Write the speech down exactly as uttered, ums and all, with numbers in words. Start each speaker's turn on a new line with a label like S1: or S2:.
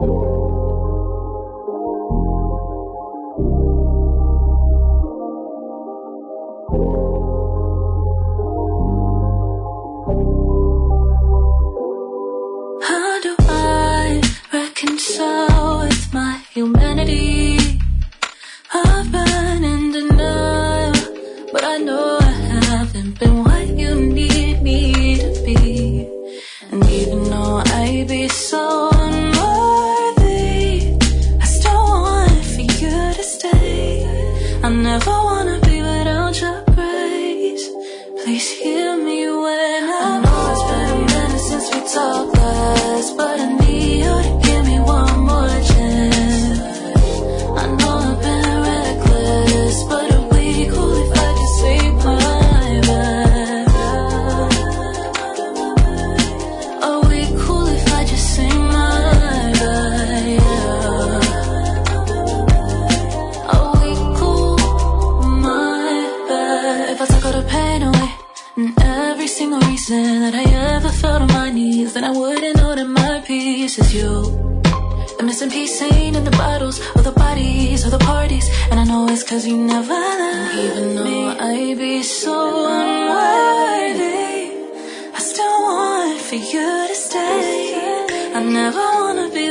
S1: How do I reconcile with my humanity? I've been in denial, but I know I haven't been what you need me to be. And even though I be so unworthy, I still want for you to stay. I never wanna be without your grace. Please hear me when I, I know it's been a minute since we talked last, but I need you to give me one more chance. I know I've been reckless, but are we cool if I just say my bad? Are we cool if I just say my bad? Yeah. Are we cool? My bad. If I took all the pain away and every single reason that I ever felt on my knees, then I wouldn't know that my peace is you. The missing piece ain't in the bottles or the bodies or the parties, and I know it's cause you never left. Even though I be so unworthy, I still want for you to stay. I never wanna be